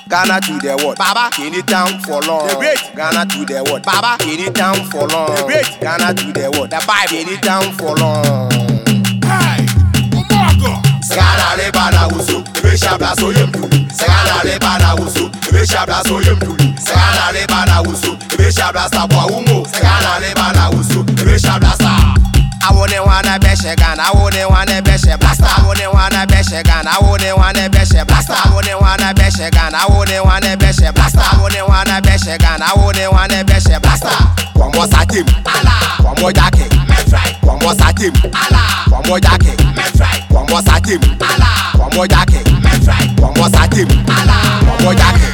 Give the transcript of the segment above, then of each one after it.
Ghana to the world, Baba. Kenny town for long. The great. Ghana to the world, Baba. Kenny town for long. The great. Ghana to the world, The Bible. Kenny town for long. Hey, Omogo. Segana leba na usu, besha blaso yemduli. Segana leba na usu, besha blaso yemduli. Segana leba na usu, besha blasa kwa umo. Segana leba na usu, besha blasa. I wouldn't wanna beshe Ghana, I wouldn't wanna beshe blasta. I wouldn't wanna beshe Ghana, I wouldn't wanna beshe blasta. I wouldn't wanna beshe Ghana, I wouldn't wanna beshe blasta. I wouldn't wanna beshe Ghana, I wouldn't wanna beshe blasta. One more satim, Allah. One more jacket, one more satim, Allah. One more jacket, one more satim, Allah. One more jacket, one more satim, Allah. One more jacket.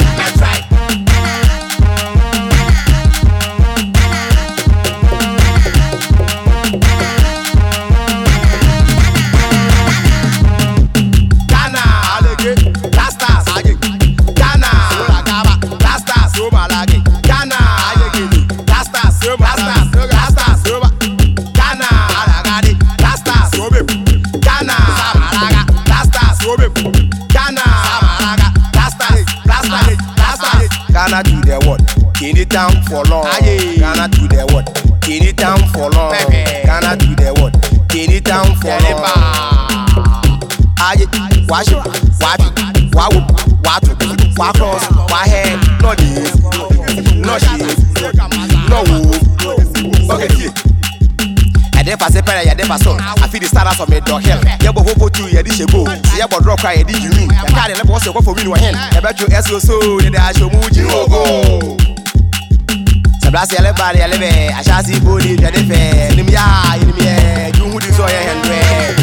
Ghana to the world, Kenny town for long. Ghana to the world, Kenny town for long. Ghana to the world, Kenny town for long. Aye, wash it, wawu, watu, wakros, wahe, no this, no shit, no woo. Okay, and then pass a pair, and then pass on. I feel the stars of me dog hell. You go go to your dish go. See about drop cry, did you mean? I can't let us go for me no hand. About you as so, the I show Muji go. Seblasi everybody, I live I shall see body, the fair, Nimia, you would destroy your hand.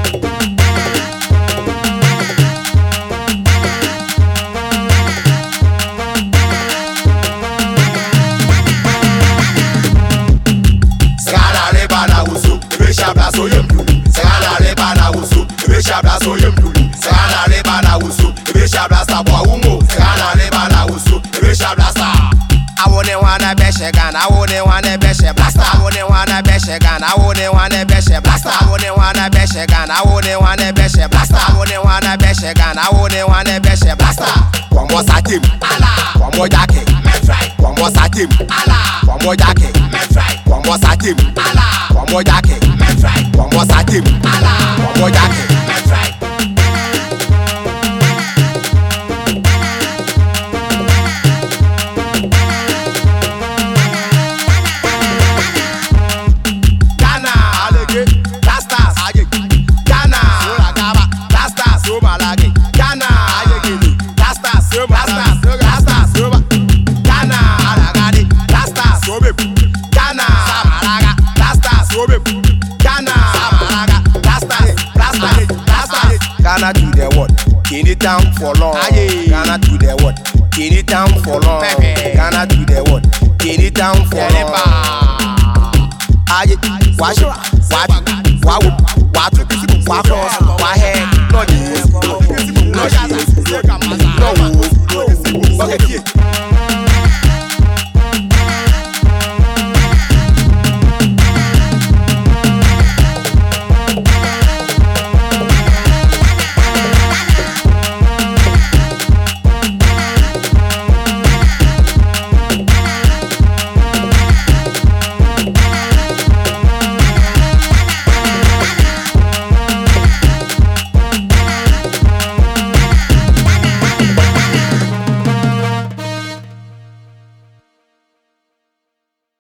So yemduli, segana leba na usu, besha blaso yemduli, segana leba na usu, besha blasa kwa umo, segana leba na usu, besha blasa. I wouldn't wanna beshe Ghana, I wouldn't wanna beshe blasta. I wouldn't wanna beshe Ghana, I wouldn't wanna beshe blasta. I wouldn't wanna beshe Ghana, I wouldn't wanna beshe blasta. I wouldn't wanna beshe Ghana, I wouldn't wanna beshe blasta. One more satim, Allah. One more jacket, one more satim, Allah. One more jacket, one more satim, Allah. One more jacket, one more satim, Allah. One more jacket. Ghana to the world, Kenny town for long. Ghana to the world, Kenny town for long. Ghana to the world, Kenny town for long. Aye, wash it, wawu, watu, wakros, wahe, no this, no shit, no woo. Okay.